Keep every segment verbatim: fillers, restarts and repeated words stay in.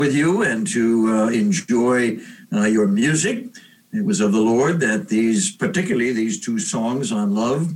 with you and to uh, enjoy uh, your music. It was of the Lord that these, particularly these two songs on love,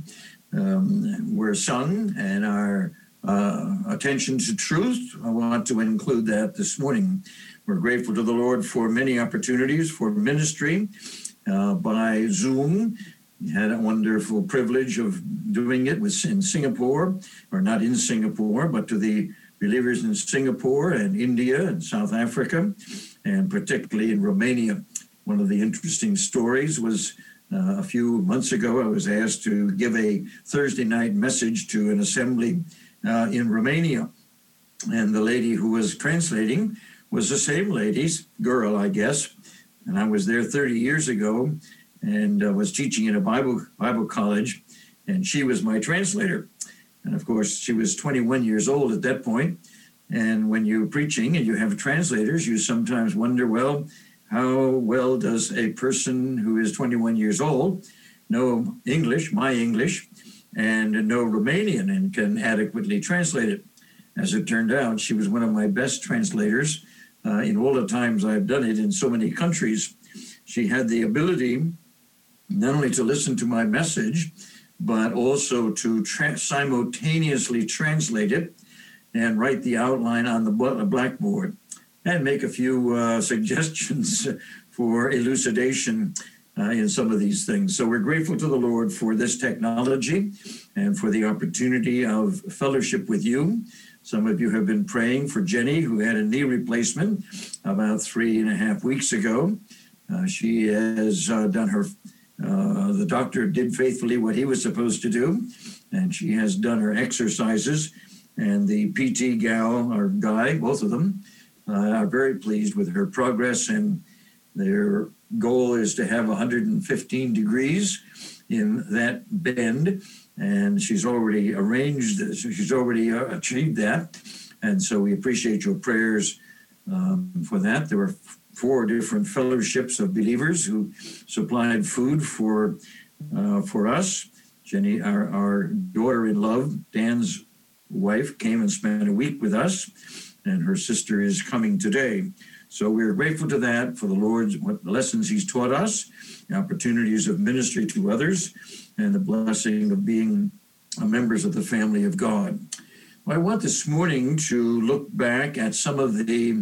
um, were sung, and our uh, attention to truth. I want to include that this morning. We're grateful to the Lord for many opportunities for ministry uh, by Zoom. We had a wonderful privilege of doing it with in Singapore, or not in Singapore, but to the believers in Singapore and India and South Africa, and particularly in Romania. One of the interesting stories was uh, a few months ago, I was asked to give a Thursday night message to an assembly uh, in Romania. And the lady who was translating was the same lady's girl, I guess. And I was there thirty years ago and uh, was teaching in a Bible Bible college, and she was my translator. And of course, she was twenty-one years old at that point. And when you're preaching and you have translators, you sometimes wonder, well, how well does a person who is twenty-one years old know English, my English, and know Romanian and can adequately translate it? As it turned out, she was one of my best translators uh, in all the times I've done it in so many countries. She had the ability not only to listen to my message, but also to tra- simultaneously translate it and write the outline on the blackboard and make a few uh, suggestions for elucidation uh, in some of these things. So we're grateful to the Lord for this technology and for the opportunity of fellowship with you. Some of you have been praying for Jenny, who had a knee replacement about three and a half weeks ago. Uh, she has uh, done her Uh, the doctor did faithfully what he was supposed to do, and she has done her exercises. And the P T gal, or guy, both of them, uh, are very pleased with her progress. And their goal is to have one hundred fifteen degrees in that bend. And she's already arranged, she's already uh, achieved that. And so we appreciate your prayers um, for that. There were four different fellowships of believers who supplied food for uh, for us. Jenny, our, our daughter-in-law, Dan's wife, came and spent a week with us, and her sister is coming today. So we're grateful to that, for the Lord's what lessons he's taught us, the opportunities of ministry to others, and the blessing of being members of the family of God. Well, I want this morning to look back at some of the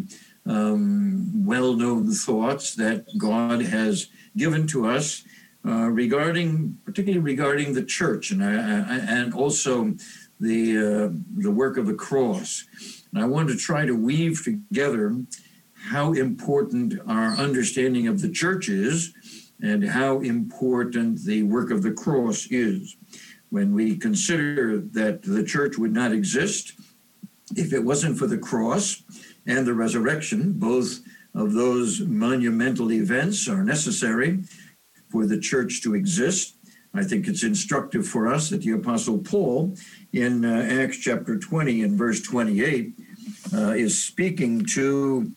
Um, well-known thoughts that God has given to us uh, regarding, particularly regarding the church, and uh, and also the uh, the work of the cross. And I want to try to weave together how important our understanding of the church is, and how important the work of the cross is. When we consider that the church would not exist if it wasn't for the cross and the resurrection, both of those monumental events are necessary for the church to exist. I think it's instructive for us that the Apostle Paul in uh, Acts chapter twenty and verse twenty-eight uh, is speaking to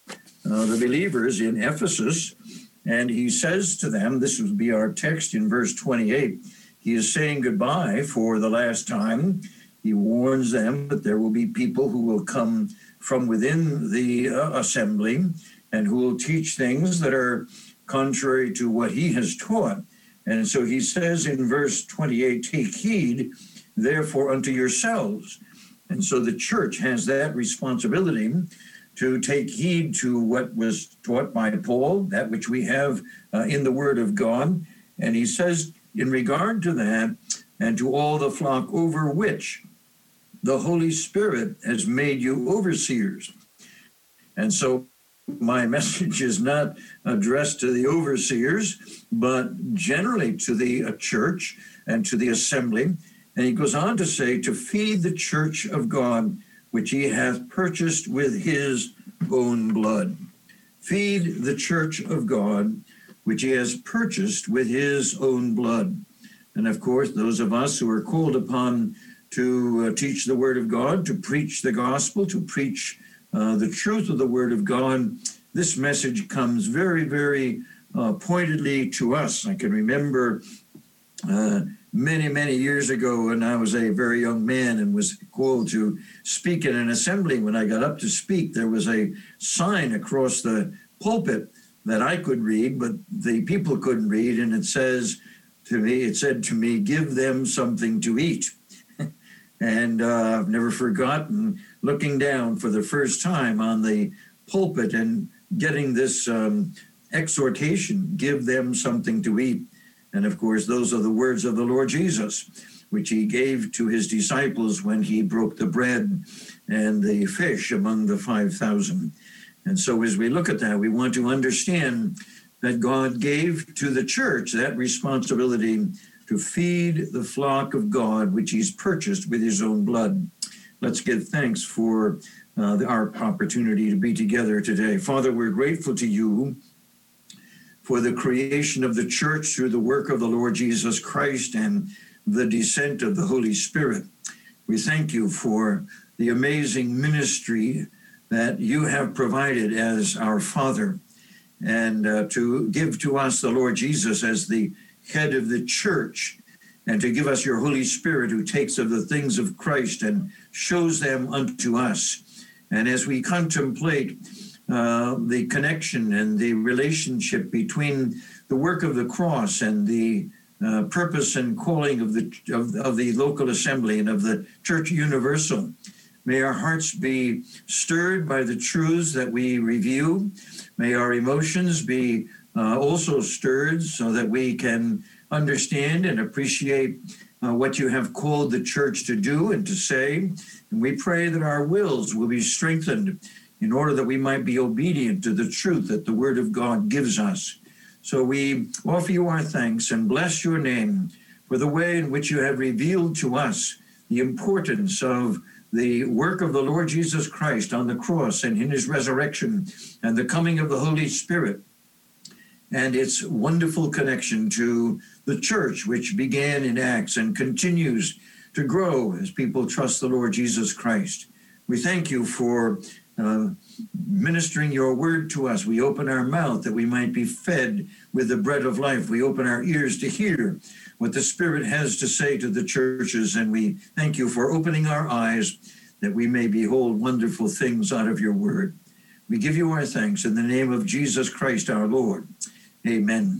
uh, the believers in Ephesus, and he says to them, this would be our text in verse twenty-eight, he is saying goodbye for the last time. He warns them that there will be people who will come from within the uh, assembly and who will teach things that are contrary to what he has taught. And so he says in verse twenty-eight, take heed, therefore, unto yourselves. And so the church has that responsibility to take heed to what was taught by Paul, that which we have uh, in the Word of God. And he says, in regard to that, and to all the flock over which the Holy Spirit has made you overseers. And so my message is not addressed to the overseers, but generally to the uh, church and to the assembly. And he goes on to say, to feed the church of God, which he hath purchased with his own blood. Feed the church of God, which he has purchased with his own blood. And of course, those of us who are called upon to uh, teach the Word of God, to preach the gospel, to preach uh, the truth of the Word of God, this message comes very, very uh, pointedly to us. I can remember uh, many, many years ago when I was a very young man and was called to speak in an assembly. When I got up to speak, there was a sign across the pulpit that I could read, but the people couldn't read. And it says to me, it said to me, "Give them something to eat." And uh, I've never forgotten looking down for the first time on the pulpit and getting this um, exhortation, "Give them something to eat." And of course, those are the words of the Lord Jesus, which he gave to his disciples when he broke the bread and the fish among the five thousand. And so as we look at that, we want to understand that God gave to the church that responsibility to feed the flock of God, which he's purchased with his own blood. Let's give thanks for uh, our opportunity to be together today. Father, we're grateful to you for the creation of the church through the work of the Lord Jesus Christ and the descent of the Holy Spirit. We thank you for the amazing ministry that you have provided as our Father, and uh, to give to us the Lord Jesus as the head of the church, and to give us your Holy Spirit, who takes of the things of Christ and shows them unto us. And as we contemplate uh, the connection and the relationship between the work of the cross and the uh, purpose and calling of the of, of the local assembly and of the Church Universal, may our hearts be stirred by the truths that we review. May our emotions be uh, also stirred so that we can understand and appreciate uh, what you have called the church to do and to say. And we pray that our wills will be strengthened in order that we might be obedient to the truth that the Word of God gives us. So we offer you our thanks and bless your name for the way in which you have revealed to us the importance of the work of the Lord Jesus Christ on the cross and in his resurrection and the coming of the Holy Spirit, and its wonderful connection to the church, which began in Acts and continues to grow as people trust the Lord Jesus Christ. We thank you for uh, ministering your word to us. We open our mouth that we might be fed with the bread of life. We open our ears to hear what the Spirit has to say to the churches, and we thank you for opening our eyes that we may behold wonderful things out of your word. We give you our thanks in the name of Jesus Christ our Lord. Amen.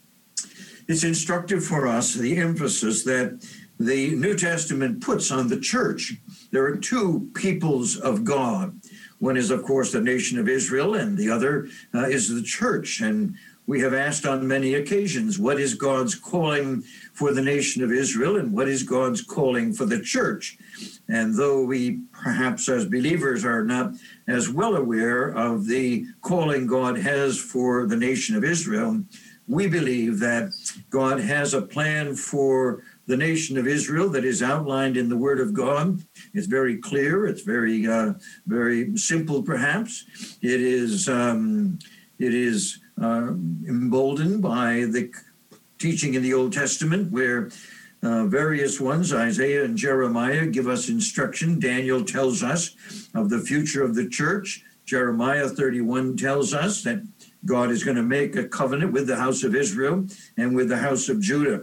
It's instructive for us, the emphasis that the New Testament puts on the church. There are two peoples of God. One is, of course, the nation of Israel, and the other uh, is the church. And we have asked on many occasions, what is God's calling for the nation of Israel, and what is God's calling for the church? And though we perhaps as believers are not as well aware of the calling God has for the nation of Israel, we believe that God has a plan for the nation of Israel that is outlined in the Word of God. It's very clear. It's very, uh, very simple, perhaps. It is, um, it is uh, emboldened by the teaching in the Old Testament, where uh, various ones, Isaiah and Jeremiah, give us instruction. Daniel tells us of the future of the church. Jeremiah thirty-one tells us that God is going to make a covenant with the house of Israel and with the house of Judah.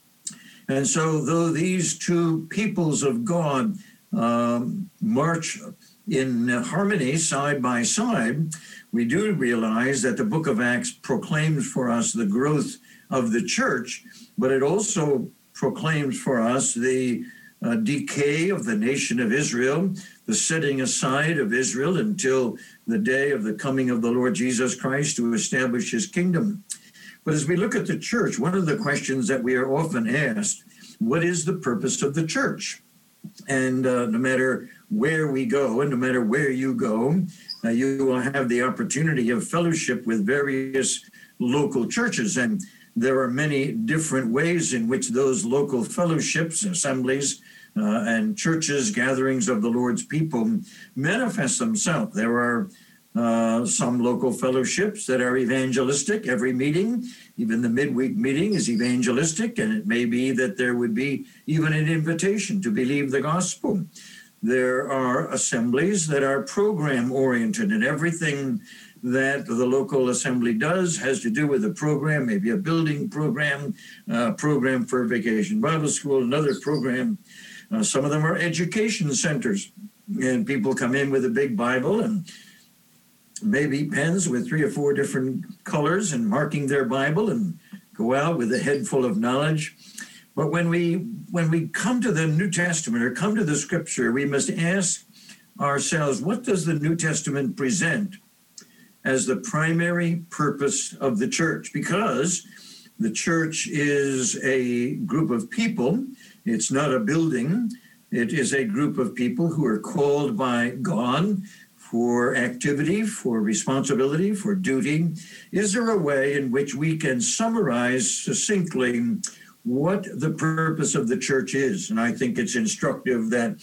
And so though these two peoples of God um, march in harmony side by side, we do realize that the book of Acts proclaims for us the growth of the church, but it also proclaims for us the uh, decay of the nation of Israel, the setting aside of Israel until the day of the coming of the Lord Jesus Christ to establish his kingdom. But as we look at the church, one of the questions that we are often asked, what is the purpose of the church? And uh, no matter where we go, and no matter where you go, uh, you will have the opportunity of fellowship with various local churches. And there are many different ways in which those local fellowships, assemblies, uh, and churches, gatherings of the Lord's people manifest themselves. There are Uh, some local fellowships that are evangelistic. Every meeting, even the midweek meeting, is evangelistic, and it may be that there would be even an invitation to believe the gospel. There are assemblies that are program-oriented, and everything that the local assembly does has to do with a program, maybe a building program, a program for Vacation Bible School, another program. Uh, some of them are education centers, and people come in with a big Bible and maybe pens with three or four different colors and marking their Bible and go out with a head full of knowledge. But when we when we come to the New Testament or come to the Scripture, we must ask ourselves, what does the New Testament present as the primary purpose of the church? Because the church is a group of people. It's not a building. It is a group of people who are called by God for activity, for responsibility, for duty. Is there a way in which we can summarize succinctly what the purpose of the church is? And I think it's instructive that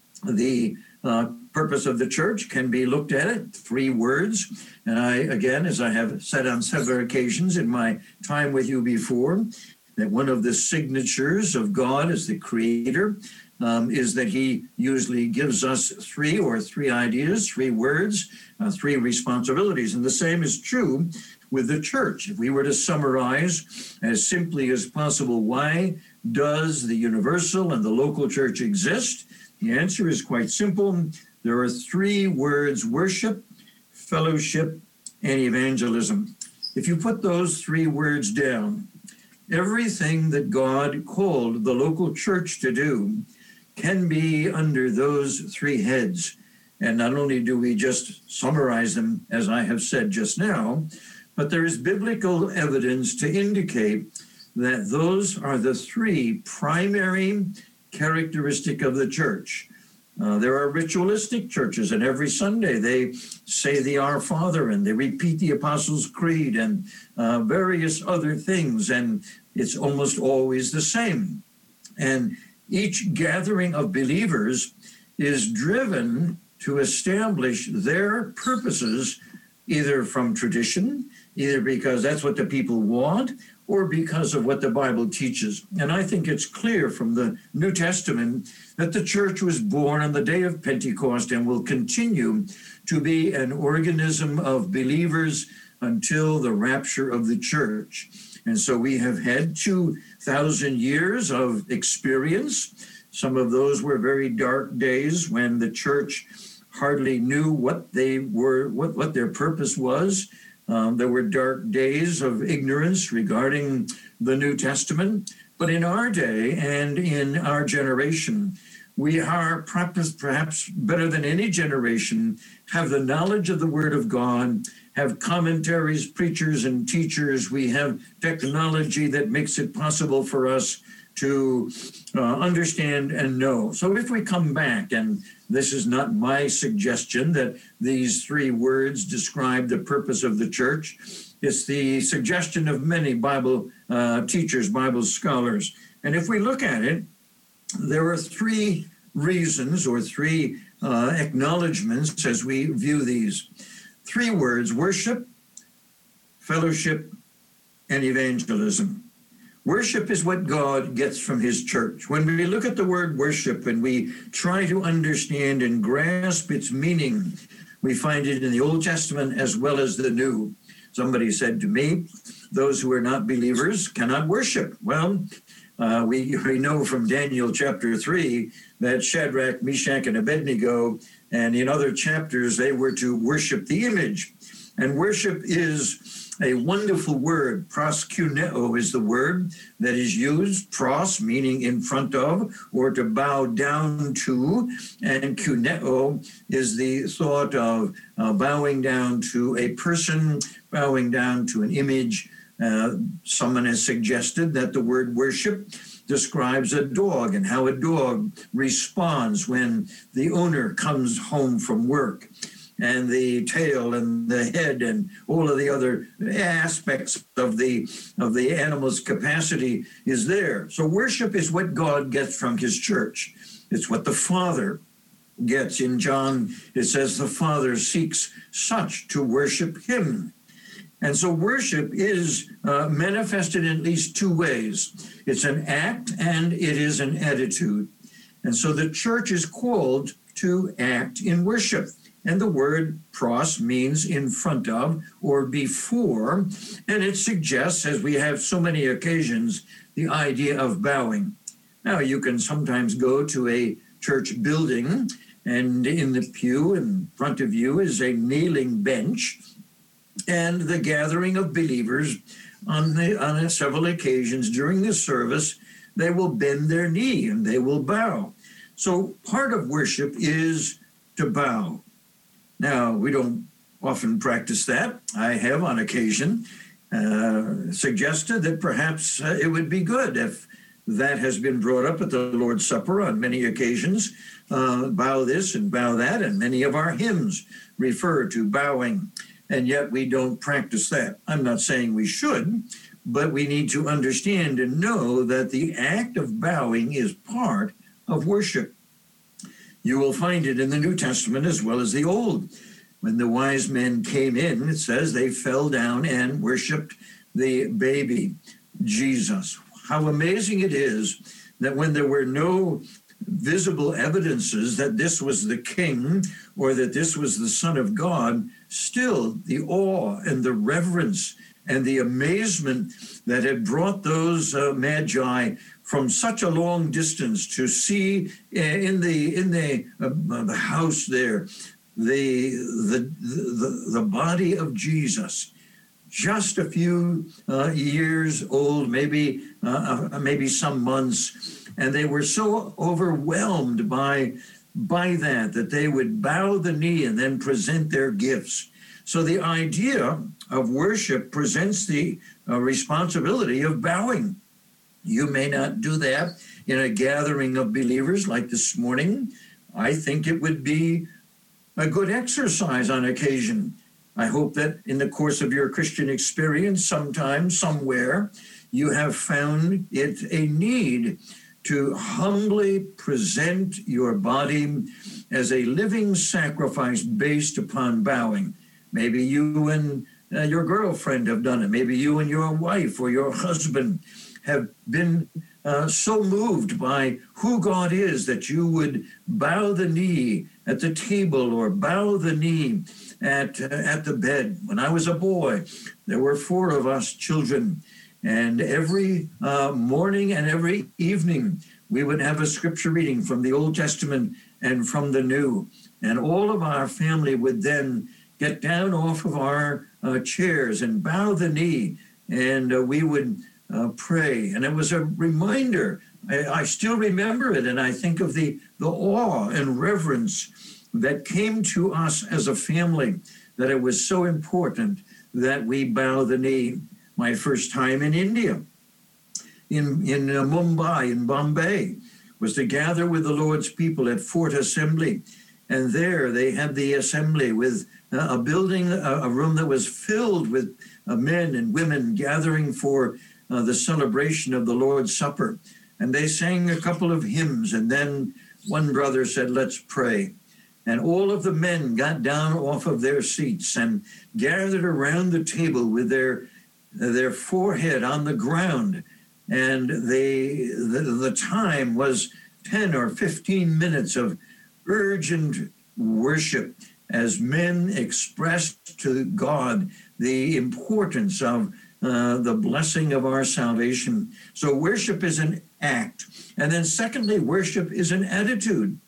the uh, purpose of the church can be looked at it, three words. And I, again, as I have said on several occasions in my time with you before, that one of the signatures of God as the creator um, is that he usually gives us three or three ideas, three words, uh, three responsibilities. And the same is true with the church. If we were to summarize as simply as possible, why does the universal and the local church exist? The answer is quite simple. There are three words: worship, fellowship, and evangelism. If you put those three words down, everything that God called the local church to do can be under those three heads. And not only do we just summarize them, as I have said just now, but there is biblical evidence to indicate that those are the three primary characteristic of the church. Uh, there are ritualistic churches, and every Sunday they say the Our Father and they repeat the Apostles' Creed and uh, various other things, and it's almost always the same. And each gathering of believers is driven to establish their purposes, either from tradition, either because that's what the people want, or because of what the Bible teaches. And I think it's clear from the New Testament that the church was born on the day of Pentecost and will continue to be an organism of believers until the rapture of the church. And so we have had two thousand years of experience. Some of those were very dark days when the church hardly knew what they were, what, what their purpose was. Um, there were dark days of ignorance regarding the New Testament. But in our day and in our generation, we are perhaps, perhaps better than any generation, have the knowledge of the Word of God, have commentaries, preachers, and teachers. We have technology that makes it possible for us to uh, understand and know. So if we come back, and this is not my suggestion that these three words describe the purpose of the church, it's the suggestion of many Bible uh, teachers, Bible scholars. And if we look at it, there are three reasons or three uh, acknowledgments as we view these. Three words: worship, fellowship, and evangelism. Worship is what God gets from his church. When we look at the word worship and we try to understand and grasp its meaning, we find it in the Old Testament as well as the New. Somebody said to me, those who are not believers cannot worship. Well, uh, we, we know from Daniel chapter three that Shadrach, Meshach, and Abednego, and in other chapters, they were to worship the image. And worship is a wonderful word. Proskuneo is the word that is used. Pros, meaning in front of, or to bow down to. And kuneo is the thought of uh, bowing down to a person, bowing down to an image. Uh, someone has suggested that the word worship describes a dog and how a dog responds when the owner comes home from work. And the tail and the head and all of the other aspects of the of the animal's capacity is there. So worship is what God gets from his church. It's what the Father gets. In John, it says the Father seeks such to worship him. And so worship is uh, manifested in at least two ways. It's an act and it is an attitude. And so the church is called to act in worship. And the word pros means in front of or before, and it suggests, as we have so many occasions, the idea of bowing. Now, you can sometimes go to a church building, and in the pew in front of you is a kneeling bench, and the gathering of believers on, the, on several occasions during the service, they will bend their knee and they will bow. So part of worship is to bow. Now, we don't often practice that. I have on occasion uh, suggested that perhaps uh, it would be good if that has been brought up at the Lord's Supper on many occasions. Uh, bow this and bow that, and many of our hymns refer to bowing, and yet we don't practice that. I'm not saying we should, but we need to understand and know that the act of bowing is part of worship. You will find it in the New Testament as well as the Old. When the wise men came in, it says they fell down and worshiped the baby, Jesus. How amazing it is that when there were no visible evidences that this was the king or that this was the Son of God, still the awe and the reverence and the amazement that had brought those uh, magi from such a long distance to see in the in the uh, the house there the, the the the body of Jesus, just a few uh, years old, maybe uh, maybe some months, and they were so overwhelmed by by that that they would bow the knee and then present their gifts. So the idea of worship presents the uh, responsibility of bowing. You may not do that in a gathering of believers like this morning. I think it would be a good exercise on occasion. I hope that in the course of your Christian experience, sometime, somewhere, you have found it a need to humbly present your body as a living sacrifice based upon bowing. Maybe you and uh, your girlfriend have done it. Maybe you and your wife or your husband have been uh, so moved by who God is that you would bow the knee at the table or bow the knee at, uh, at the bed. When I was a boy, there were four of us children, and every uh, morning and every evening, we would have a scripture reading from the Old Testament and from the New. And all of our family would then get down off of our uh, chairs and bow the knee, and uh, we would uh, pray. And it was a reminder. I, I still remember it, and I think of the, the awe and reverence that came to us as a family, that it was so important that we bow the knee. My first time in India, in, in uh, Mumbai, in Bombay, was to gather with the Lord's people at Fort Assembly. And there they had the assembly with uh, a building, a, a room that was filled with uh, men and women gathering for uh, the celebration of the Lord's Supper. And they sang a couple of hymns, and then one brother said, "Let's pray." And all of the men got down off of their seats and gathered around the table with their their forehead on the ground. And they the, the time was ten or fifteen minutes of urgent worship as men expressed to God the importance of uh, the blessing of our salvation. So worship is an act. And then secondly, worship is an attitude.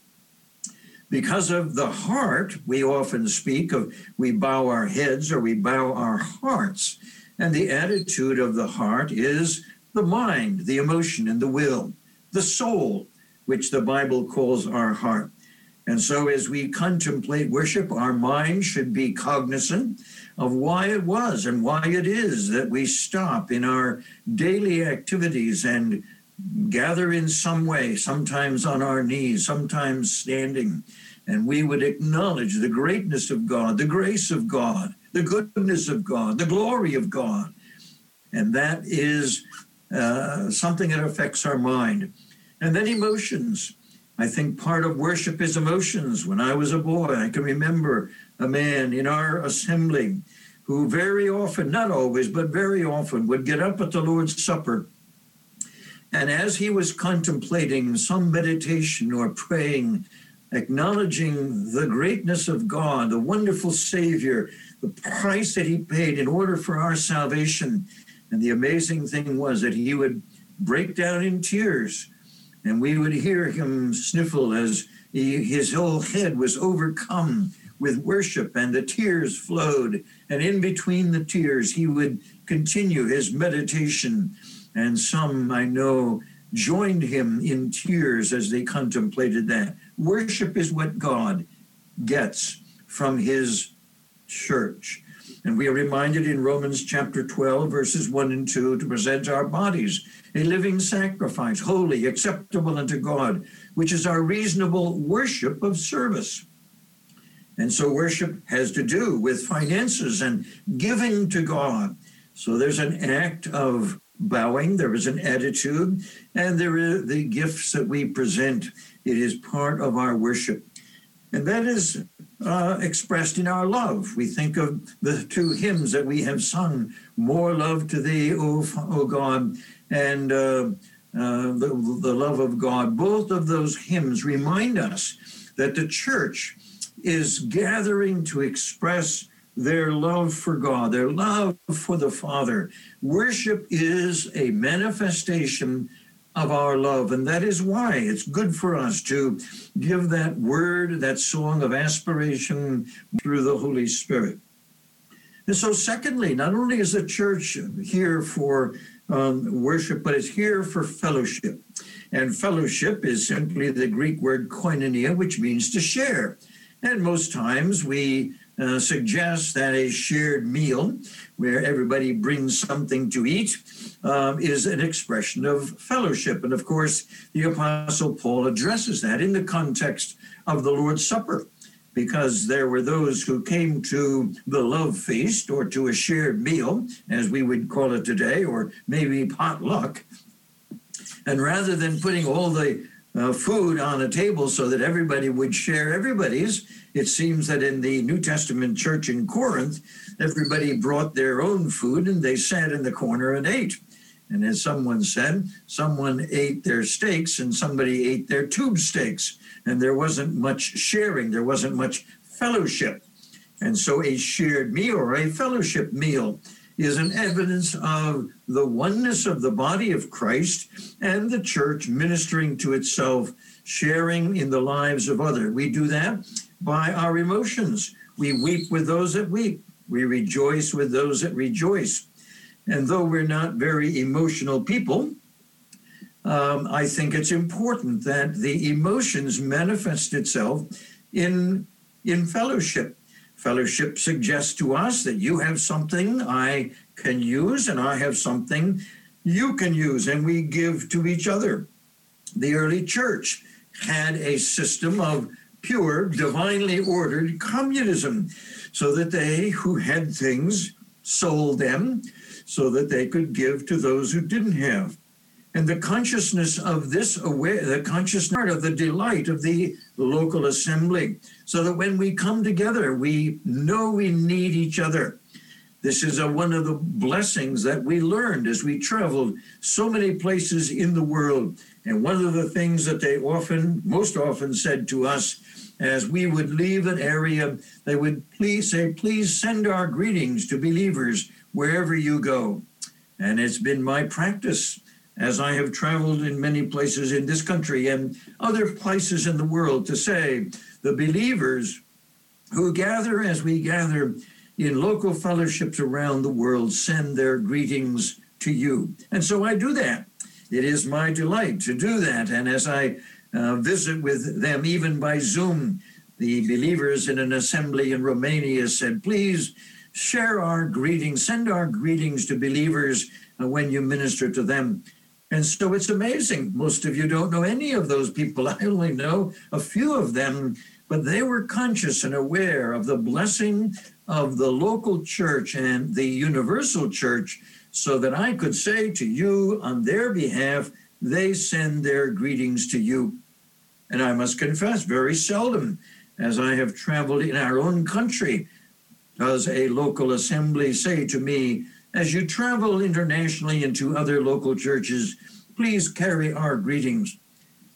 Because of the heart, we often speak of we bow our heads or we bow our hearts. And the attitude of the heart is the mind, the emotion, and the will, the soul, which the Bible calls our heart. And so as we contemplate worship, our mind should be cognizant of why it was and why it is that we stop in our daily activities and gather in some way, sometimes on our knees, sometimes standing, and we would acknowledge the greatness of God, the grace of God, the goodness of God, the glory of God. And that is uh, something that affects our mind. And then emotions. I think part of worship is emotions. When I was a boy, I can remember a man in our assembly who very often, not always, but very often would get up at the Lord's Supper. And as he was contemplating some meditation or praying, acknowledging the greatness of God, the wonderful Savior, the price that he paid in order for our salvation. And the amazing thing was that he would break down in tears, and we would hear him sniffle as he, his whole head was overcome with worship, and the tears flowed. And in between the tears, he would continue his meditation. And some, I know, joined him in tears as they contemplated that. Worship is what God gets from his church. And we are reminded in Romans chapter twelve, verses one and two, to present our bodies a living sacrifice, holy, acceptable unto God, which is our reasonable worship of service. And so worship has to do with finances and giving to God. So there's an act of bowing, there is an attitude, and there are the gifts that we present. It is part of our worship. And that is uh, expressed in our love. We think of the two hymns that we have sung, More Love to Thee, O, o God, and uh, uh, the, the love of God. Both of those hymns remind us that the church is gathering to express their love for God, their love for the Father. Worship is a manifestation of our love, and that is why it's good for us to give that word, that song of aspiration through the Holy Spirit. And so secondly, not only is the church here for um, worship, but it's here for fellowship. And fellowship is simply the Greek word koinonia, which means to share. And most times we uh, suggest that a shared meal where everybody brings something to eat um, is an expression of fellowship. And of course, the Apostle Paul addresses that in the context of the Lord's Supper, because there were those who came to the love feast or to a shared meal, as we would call it today, or maybe potluck. And rather than putting all the Uh, food on a table so that everybody would share everybody's, it seems that in the New Testament church in Corinth, everybody brought their own food and they sat in the corner and ate. And as someone said, someone ate their steaks and somebody ate their tube steaks. And there wasn't much sharing, there wasn't much fellowship. And so a shared meal or a fellowship meal is an evidence of the oneness of the body of Christ and the church ministering to itself, sharing in the lives of others. We do that by our emotions. We weep with those that weep. We rejoice with those that rejoice. And though we're not very emotional people, um, I think it's important that the emotions manifest itself in, in fellowship. Fellowship suggests to us that you have something I can use and I have something you can use, and we give to each other. The early church had a system of pure, divinely ordered communism so that they who had things sold them so that they could give to those who didn't have. And the consciousness of this, aware, the consciousness of the delight of the local assembly, so that when we come together, we know we need each other. This is a, one of the blessings that we learned as we traveled so many places in the world. And one of the things that they often, most often said to us as we would leave an area, they would please say, please send our greetings to believers wherever you go. And it's been my practice as I have traveled in many places in this country and other places in the world to say, the believers who gather as we gather in local fellowships around the world send their greetings to you. And so I do that. It is my delight to do that. And as I uh, visit with them, even by Zoom, the believers in an assembly in Romania said, please share our greetings, send our greetings to believers uh, when you minister to them. And so it's amazing. Most of you don't know any of those people. I only know a few of them, but they were conscious and aware of the blessing of the local church and the universal church, so that I could say to you on their behalf, they send their greetings to you. And I must confess, very seldom, as I have traveled in our own country, does a local assembly say to me, as you travel internationally into other local churches, please carry our greetings.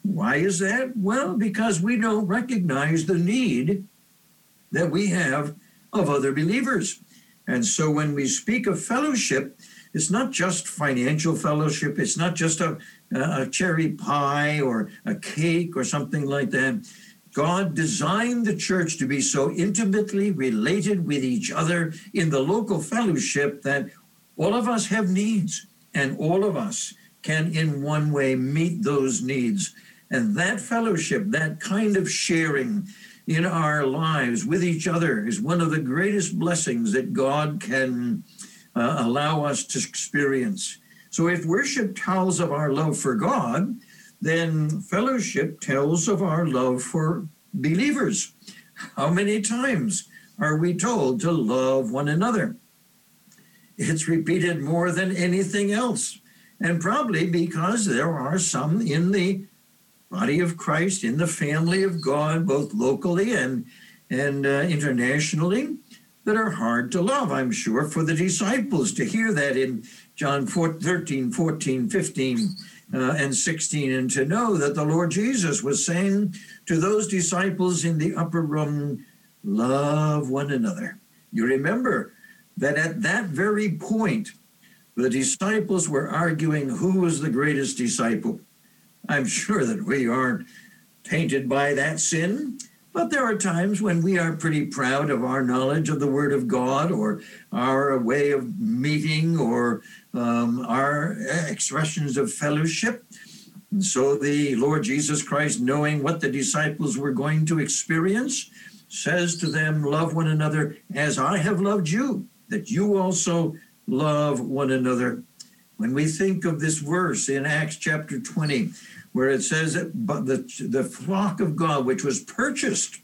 Why is that? Well, because we don't recognize the need that we have of other believers. And so when we speak of fellowship, it's not just financial fellowship. It's not just a, a cherry pie or a cake or something like that. God designed the church to be so intimately related with each other in the local fellowship that all of us have needs, and all of us can in one way meet those needs. And that fellowship, that kind of sharing in our lives with each other is one of the greatest blessings that God can uh, allow us to experience. So if worship tells of our love for God, then fellowship tells of our love for believers. How many times are we told to love one another? It's repeated more than anything else, and probably because there are some in the body of Christ, in the family of God, both locally and, and uh, internationally, that are hard to love. I'm sure for the disciples to hear that in John thirteen, fourteen, fifteen, uh, and sixteen, and to know that the Lord Jesus was saying to those disciples in the upper room, love one another. You remember that at that very point, the disciples were arguing who was the greatest disciple. I'm sure that we aren't tainted by that sin, but there are times when we are pretty proud of our knowledge of the Word of God or our way of meeting or um, our expressions of fellowship. And so the Lord Jesus Christ, knowing what the disciples were going to experience, says to them, love one another as I have loved you, that you also love one another. When we think of this verse in Acts chapter twenty, where it says that but the, the flock of God, which was purchased,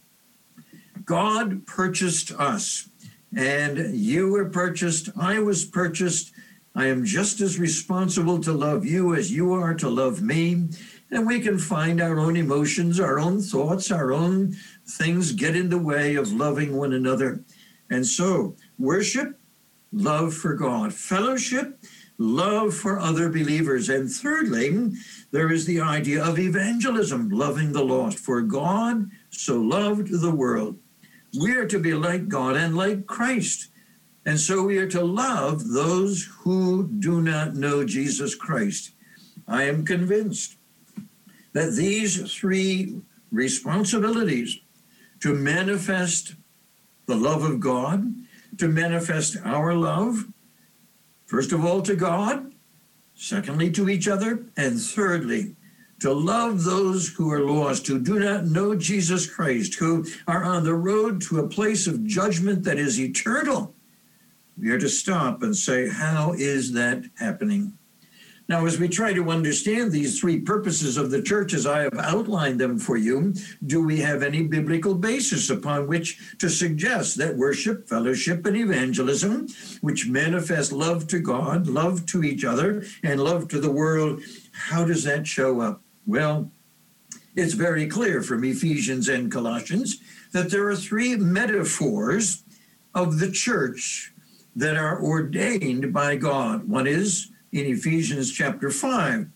God purchased us, and you were purchased, I was purchased. I am just as responsible to love you as you are to love me. And we can find our own emotions, our own thoughts, our own things get in the way of loving one another. And so worship, love for God. Fellowship, love for other believers. And thirdly, there is the idea of evangelism, loving the lost. For God so loved the world. We are to be like God and like Christ. And so we are to love those who do not know Jesus Christ. I am convinced that these three responsibilities to manifest the love of God, to manifest our love, first of all to God, secondly to each other, and thirdly, to love those who are lost, who do not know Jesus Christ, who are on the road to a place of judgment that is eternal. We are to stop and say, how is that happening? Now, as we try to understand these three purposes of the church as I have outlined them for you, do we have any biblical basis upon which to suggest that worship, fellowship, and evangelism, which manifest love to God, love to each other, and love to the world, how does that show up? Well, it's very clear from Ephesians and Colossians that there are three metaphors of the church that are ordained by God. One is in Ephesians chapter five.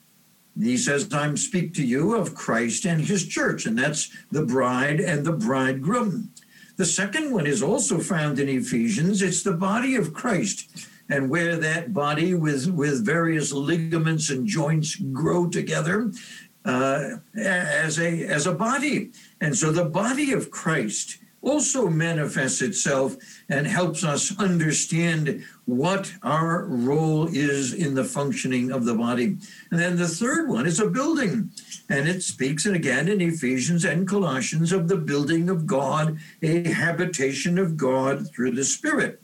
He says, I speak to you of Christ and his church, and that's the bride and the bridegroom. The second one is also found in Ephesians. It's the body of Christ, and where that body with, with various ligaments and joints grow together uh, as a, as a body. And so the body of Christ also manifests itself and helps us understand what our role is in the functioning of the body. And then the third one is a building, and it speaks, and again in Ephesians and Colossians, of the building of God, a habitation of God through the Spirit.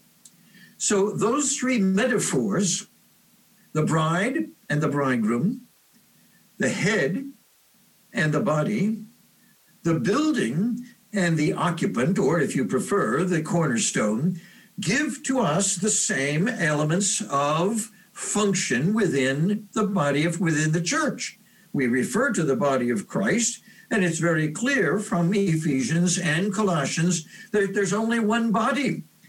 So those three metaphors, the bride and the bridegroom, the head and the body, the building and the occupant, or if you prefer, the cornerstone, give to us the same elements of function within the body of, within the church. We refer to the body of Christ, and it's very clear from Ephesians and Colossians that there's only one body.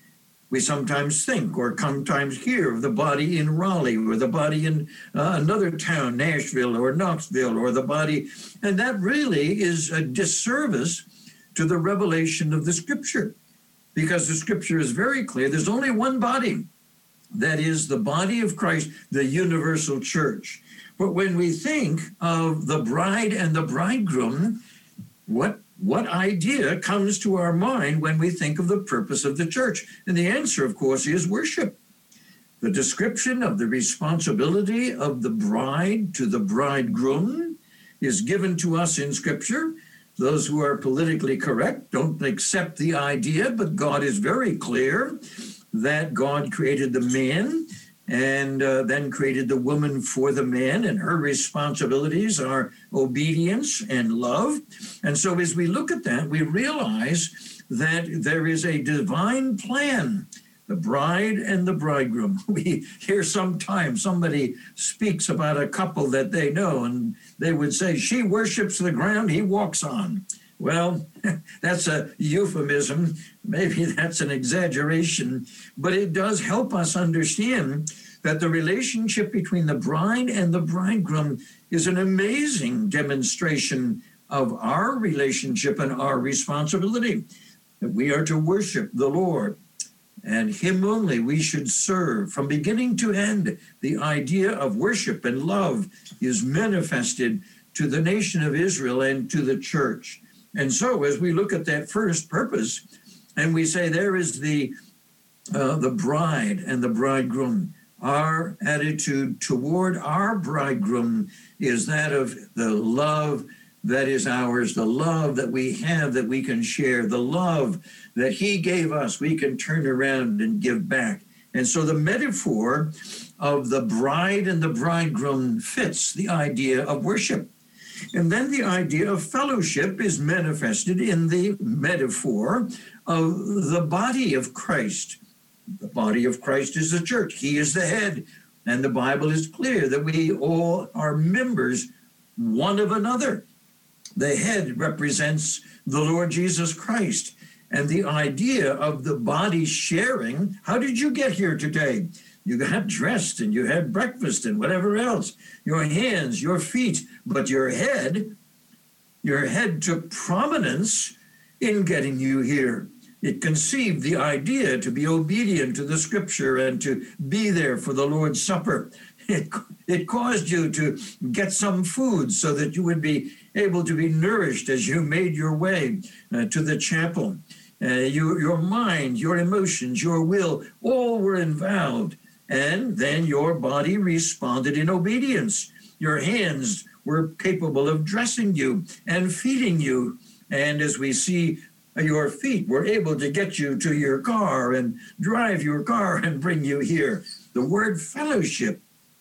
We sometimes think or sometimes hear of the body in Raleigh or the body in uh, another town, Nashville or Knoxville, or the body, and that really is a disservice to the revelation of the Scripture, because the Scripture is very clear. There's only one body, that is the body of Christ, the universal church. But when we think of the bride and the bridegroom, what What idea comes to our mind when we think of the purpose of the church? And the answer, of course, is worship. The description of the responsibility of the bride to the bridegroom is given to us in Scripture. Those who are politically correct don't accept the idea, but God is very clear that God created the man and uh, then created the woman for the man, and her responsibilities are obedience and love. And so as we look at that, we realize that there is a divine plan, the bride and the bridegroom. We hear sometimes somebody speaks about a couple that they know, and they would say, she worships the ground he walks on. Well, that's a euphemism. Maybe that's an exaggeration, but it does help us understand that the relationship between the bride and the bridegroom is an amazing demonstration of our relationship and our responsibility, that we are to worship the Lord, and him only we should serve. From beginning to end, the idea of worship and love is manifested to the nation of Israel and to the church. And so as we look at that first purpose, and we say there is the uh, the bride and the bridegroom, our attitude toward our bridegroom is that of the love that is ours, the love that we have that we can share, the love that he gave us we can turn around and give back. And so the metaphor of the bride and the bridegroom fits the idea of worship. And then the idea of fellowship is manifested in the metaphor of the body of Christ. The body of Christ is the church. He is the head. And the Bible is clear that we all are members one of another. The head represents the Lord Jesus Christ. And the idea of the body sharing, how did you get here today? You got dressed and you had breakfast and whatever else. Your hands, your feet, but your head, your head took prominence in getting you here. It conceived the idea to be obedient to the Scripture and to be there for the Lord's Supper. It, it caused you to get some food so that you would be able to be nourished as you made your way uh, to the chapel. Uh, you, your mind, your emotions, your will, all were involved. And then your body responded in obedience. Your hands were capable of dressing you and feeding you. And as we see, your feet were able to get you to your car and drive your car and bring you here. The word fellowship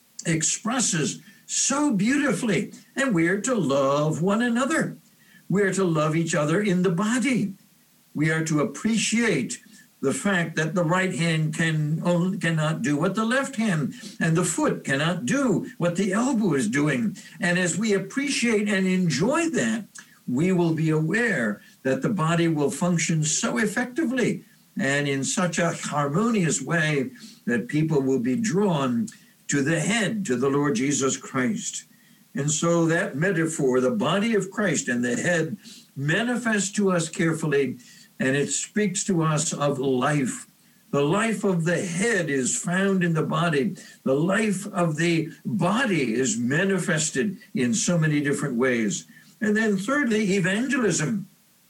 expresses so beautifully, and we're to love one another. We're to love each other in the body. We are to appreciate the fact that the right hand can only, cannot do what the left hand, and the foot cannot do what the elbow is doing. And as we appreciate and enjoy that, we will be aware that the body will function so effectively and in such a harmonious way that people will be drawn to the head, to the Lord Jesus Christ. And so that metaphor, the body of Christ and the head, manifests to us carefully, and it speaks to us of life. The life of the head is found in the body. The life of the body is manifested in so many different ways. And then thirdly, evangelism.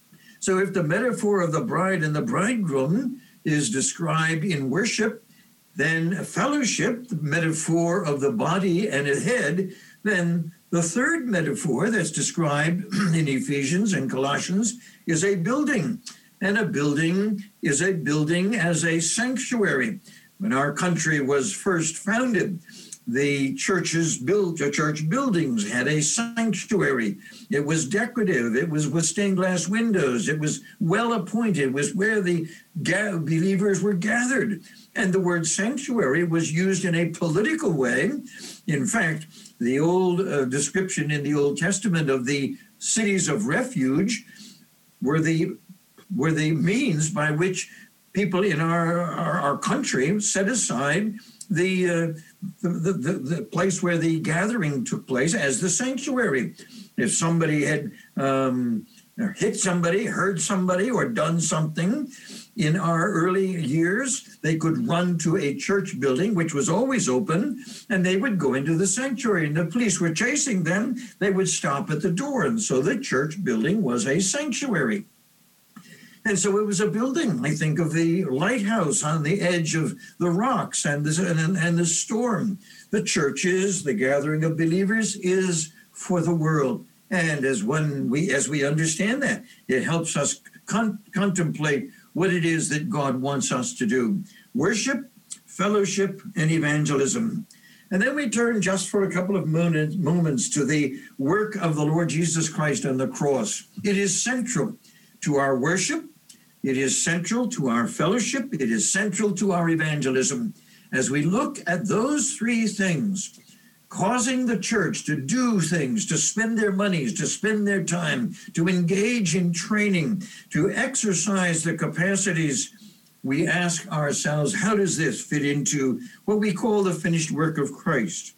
So if the metaphor of the bride and the bridegroom is described in worship, then fellowship, the metaphor of the body and the head, then the third metaphor that's described in Ephesians and Colossians is a building. And a building is a building as a sanctuary. When our country was first founded, the churches built, the church buildings had a sanctuary. It was decorative. It was with stained glass windows. It was well appointed. It was where the ga- believers were gathered. And the word sanctuary was used in a political way. In fact, the old uh, description in the Old Testament of the cities of refuge were the were the means by which people in our, our, our country set aside the, uh, the, the, the, the place where the gathering took place as the sanctuary. If somebody had um, hit somebody, hurt somebody, or done something in our early years, they could run to a church building, which was always open, and they would go into the sanctuary. And the police were chasing them. They would stop at the door. And so the church building was a sanctuary. And so it was a building. I think of the lighthouse on the edge of the rocks and the, and, and the storm. The church is, the gathering of believers is for the world. And as when we, as we understand that, it helps us con- contemplate what it is that God wants us to do. Worship, fellowship, and evangelism. And then we turn just for a couple of moments to the work of the Lord Jesus Christ on the cross. It is central to our worship. It is central to our fellowship. It is central to our evangelism. As we look at those three things, causing the church to do things, to spend their monies, to spend their time, to engage in training, to exercise the capacities, we ask ourselves, how does this fit into what we call the finished work of Christ?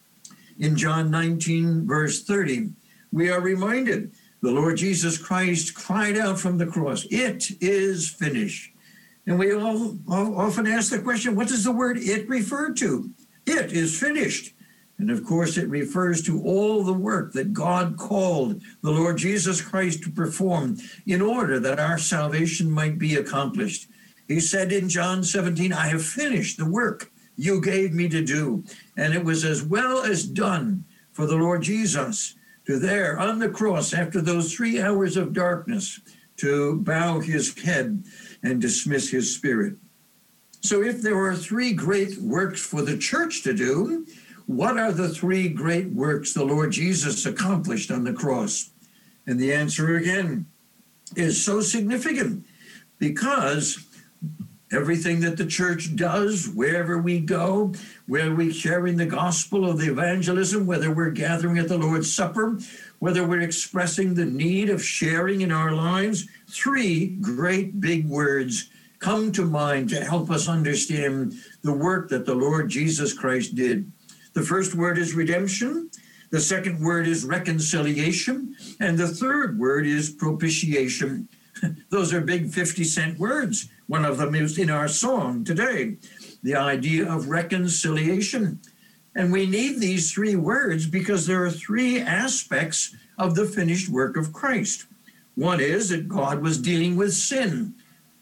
In John nineteen, verse thirty, we are reminded the Lord Jesus Christ cried out from the cross, "It is finished." And we all, all often ask the question, what does the word "it" refer to? It is finished. And of course, it refers to all the work that God called the Lord Jesus Christ to perform in order that our salvation might be accomplished. He said in John seventeen, "I have finished the work you gave me to do." And it was as well as done for the Lord Jesus to there on the cross after those three hours of darkness to bow his head and dismiss his spirit. So if there are three great works for the church to do, what are the three great works the Lord Jesus accomplished on the cross? And the answer again is so significant because everything that the church does, wherever we go, where we're sharing the gospel of the evangelism, whether we're gathering at the Lord's Supper, whether we're expressing the need of sharing in our lives, three great big words come to mind to help us understand the work that the Lord Jesus Christ did. The first word is redemption. The second word is reconciliation. And the third word is propitiation. Those are big fifty cent words. One of them is in our song today, the idea of reconciliation. And we need these three words because there are three aspects of the finished work of Christ. One is that God was dealing with sin,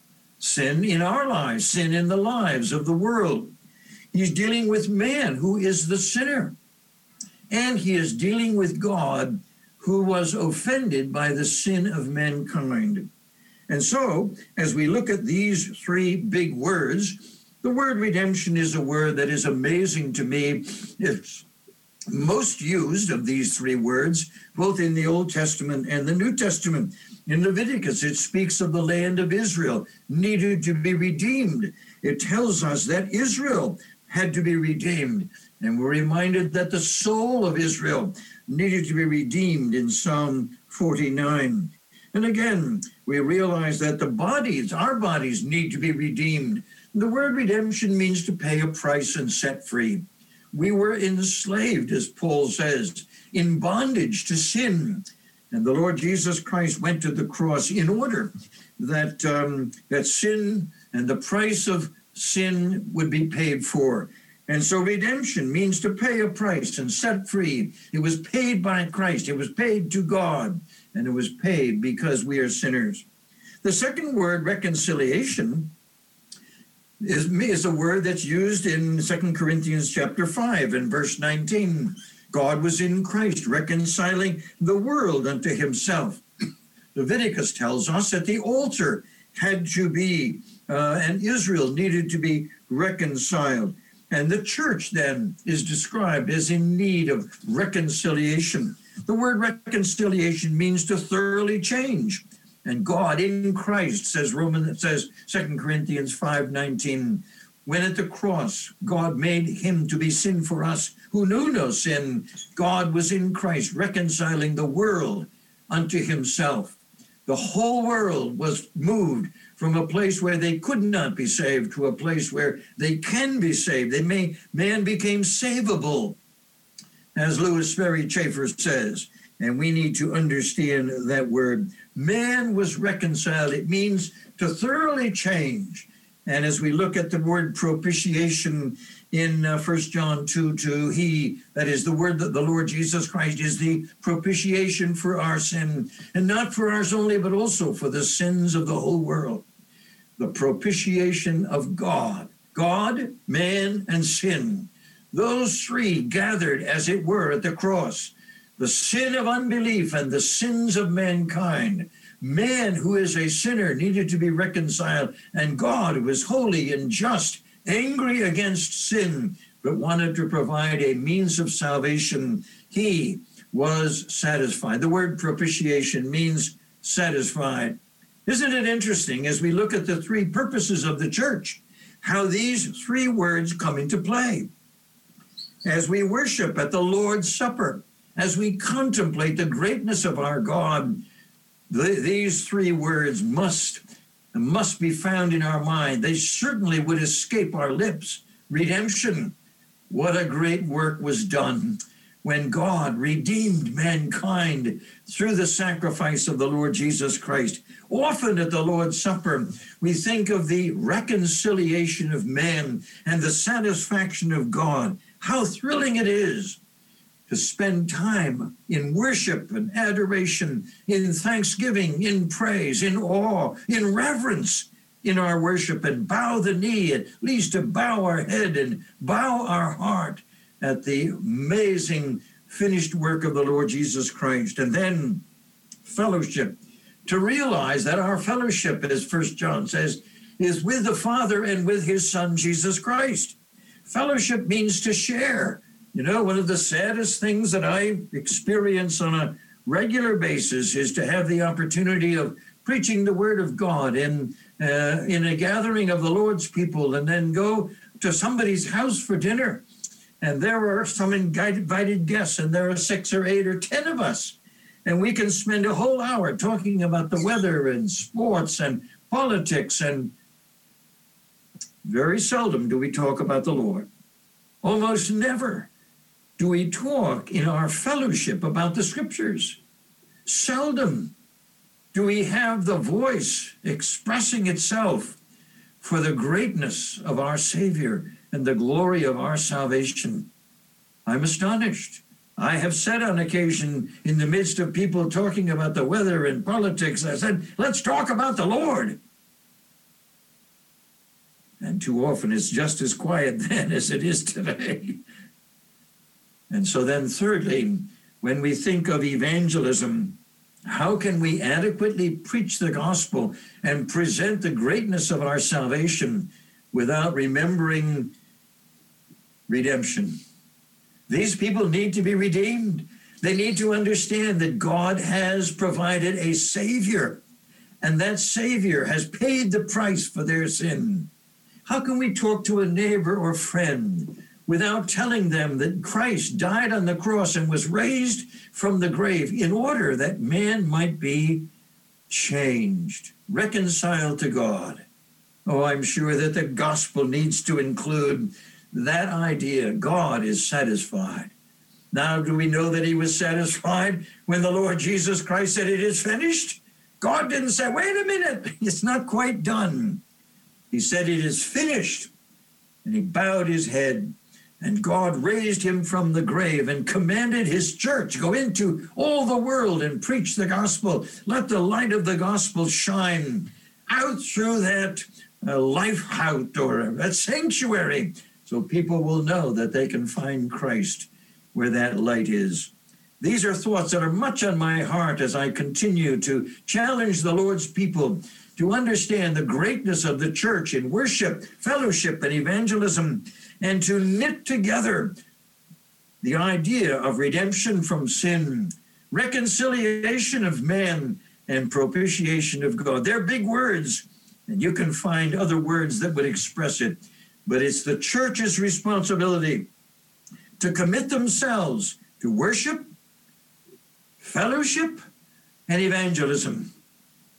sin in our lives, sin in the lives of the world. He's dealing with man, who is the sinner. And he is dealing with God, who was offended by the sin of mankind. And so, as we look at these three big words, the word redemption is a word that is amazing to me. It's most used of these three words, both in the Old Testament and the New Testament. In Leviticus, it speaks of the land of Israel needed to be redeemed. It tells us that Israel had to be redeemed. And we're reminded that the soul of Israel needed to be redeemed in Psalm forty-nine. And again, we realize that the bodies, our bodies, need to be redeemed. The word redemption means to pay a price and set free. We were enslaved, as Paul says, in bondage to sin. And the Lord Jesus Christ went to the cross in order that, um, that sin and the price of sin would be paid for. And so redemption means to pay a price and set free. It was paid by Christ. It was paid to God. And it was paid because we are sinners. The second word, reconciliation, is, is a word that's used in Second Corinthians chapter five and verse nineteen. God was in Christ reconciling the world unto himself. Leviticus tells us that the altar had to be, uh, and Israel needed to be reconciled. And the church then is described as in need of reconciliation. The word reconciliation means to thoroughly change. And God in Christ, says Romans, says Second Corinthians five nineteen, when at the cross God made him to be sin for us who knew no sin, God was in Christ reconciling the world unto himself. The whole world was moved from a place where they could not be saved to a place where they can be saved. They may, man became savable, as Louis Sperry Chafer says. And we need to understand that word. Man was reconciled. It means to thoroughly change. And as we look at the word propitiation in uh, First John two two, he, that is the word that the Lord Jesus Christ is the propitiation for our sin, and not for ours only, but also for the sins of the whole world. The propitiation of God, God, man, and sin. Those three gathered, as it were, at the cross. The sin of unbelief and the sins of mankind. Man, who is a sinner, needed to be reconciled, and God, who is holy and just, angry against sin, but wanted to provide a means of salvation. He was satisfied. The word propitiation means satisfied. Isn't it interesting, as we look at the three purposes of the church, how these three words come into play? As we worship at the Lord's Supper, as we contemplate the greatness of our God, th- these three words must, must be found in our mind. They certainly would escape our lips. Redemption. What a great work was done when God redeemed mankind through the sacrifice of the Lord Jesus Christ. Often at the Lord's Supper, we think of the reconciliation of man and the satisfaction of God. How thrilling it is to spend time in worship and adoration, in thanksgiving, in praise, in awe, in reverence in our worship, and bow the knee, at least to bow our head and bow our heart at the amazing finished work of the Lord Jesus Christ. And then fellowship, to realize that our fellowship, as First John says, is with the Father and with his Son, Jesus Christ. Fellowship means to share. You know, one of the saddest things that I experience on a regular basis is to have the opportunity of preaching the word of God in, uh, in a gathering of the Lord's people, and then go to somebody's house for dinner. And there are some invited guests, and there are six or eight or ten of us. And we can spend a whole hour talking about the weather and sports and politics, and very seldom do we talk about the Lord. Almost never do we talk in our fellowship about the scriptures. Seldom do we have the voice expressing itself for the greatness of our Savior and the glory of our salvation. I'm astonished. I have said on occasion, in the midst of people talking about the weather and politics, I said, let's talk about the Lord. And too often it's just as quiet then as it is today. And so then thirdly, when we think of evangelism, how can we adequately preach the gospel and present the greatness of our salvation without remembering redemption? These people need to be redeemed. They need to understand that God has provided a Savior, and that Savior has paid the price for their sin. How can we talk to a neighbor or friend without telling them that Christ died on the cross and was raised from the grave in order that man might be changed, reconciled to God? Oh, I'm sure that the gospel needs to include that idea. God is satisfied. Now, do we know that he was satisfied when the Lord Jesus Christ said, it is finished? God didn't say, wait a minute, it's not quite done. He said, it is finished. And he bowed his head, and God raised him from the grave and commanded his church, go into all the world and preach the gospel. Let the light of the gospel shine out through that uh, life house or that sanctuary, so people will know that they can find Christ where that light is. These are thoughts that are much on my heart as I continue to challenge the Lord's people to understand the greatness of the church in worship, fellowship, and evangelism, and to knit together the idea of redemption from sin, reconciliation of man, and propitiation of God. They're big words, and you can find other words that would express it, but it's the church's responsibility to commit themselves to worship, fellowship, and evangelism.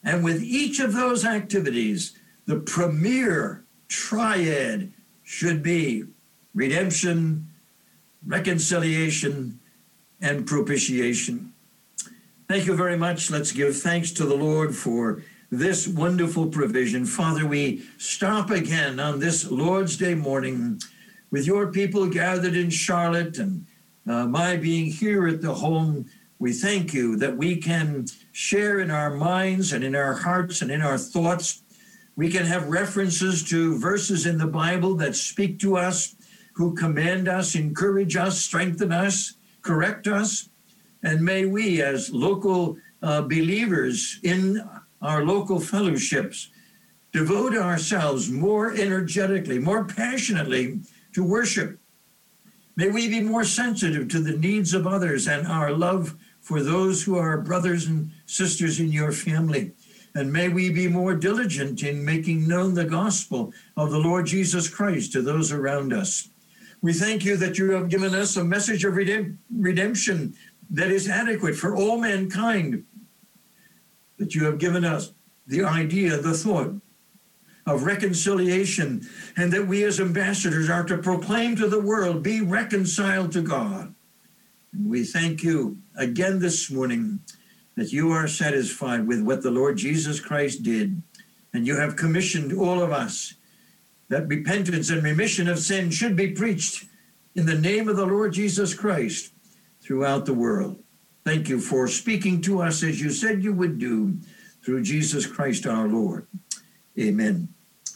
And with each of those activities, the premier triad should be redemption, reconciliation, and propitiation. Thank you very much. Let's give thanks to the Lord for this wonderful provision. Father, we stop again on this Lord's Day morning with your people gathered in Charlotte and uh, my being here at the home. We thank you that we can share in our minds and in our hearts and in our thoughts. We can have references to verses in the Bible that speak to us, who command us, encourage us, strengthen us, correct us. And may we, as local uh, believers in our local fellowships, devote ourselves more energetically, more passionately to worship. May we be more sensitive to the needs of others and our love for those who are brothers and sisters in your family. And may we be more diligent in making known the gospel of the Lord Jesus Christ to those around us. We thank you that you have given us a message of redemp- redemption that is adequate for all mankind, that you have given us the idea, the thought of reconciliation, and that we as ambassadors are to proclaim to the world, be reconciled to God. And we thank you again this morning that you are satisfied with what the Lord Jesus Christ did, and you have commissioned all of us that repentance and remission of sin should be preached in the name of the Lord Jesus Christ throughout the world. Thank you for speaking to us as you said you would do through Jesus Christ our Lord. Amen.